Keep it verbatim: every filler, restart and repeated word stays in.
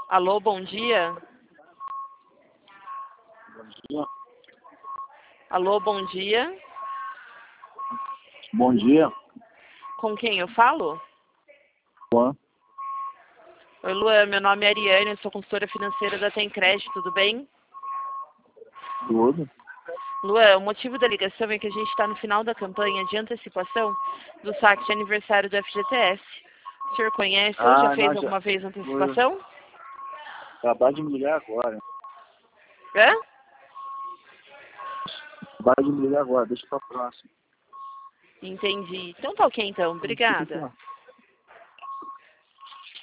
Alô, bom dia. Bom dia. Alô, bom dia. Bom dia. Com quem eu falo? Juan. Oi, Luan, meu nome é Ariane, eu sou consultora financeira da Tencred, tudo bem? Tudo. Luan, o motivo da ligação é que a gente está no final da campanha de antecipação do saque de aniversário do F G T S. O senhor conhece ou já Ah, fez nós já... alguma vez antecipação? Acabar de me ligar agora. Hã? Acabar de me ligar agora, deixa pra próxima. Entendi. Então tá ok então, obrigada.